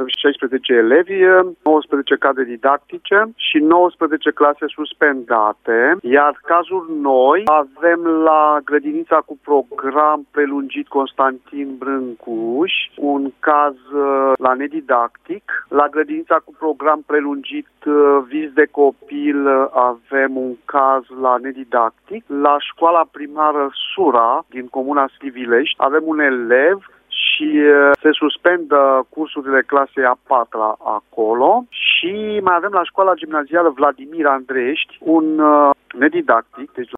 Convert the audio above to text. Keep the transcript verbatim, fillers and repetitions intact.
avem șaisprezece elevi, nouăsprezece cadre didactice și nouăsprezece clase suspendate, iar cazuri noi avem la grădinița cu program prelungit Constantin Brâncuș, un caz la nedidactic, la grădinița cu program prelungit Vis de Copil avem un caz la nedidactic, la școala primară Sura din comuna Slivilești avem un elev și se suspendă cursurile clasei a patra acolo și mai avem la școala gimnazială Vladimir Andreiești un nedidactic, deci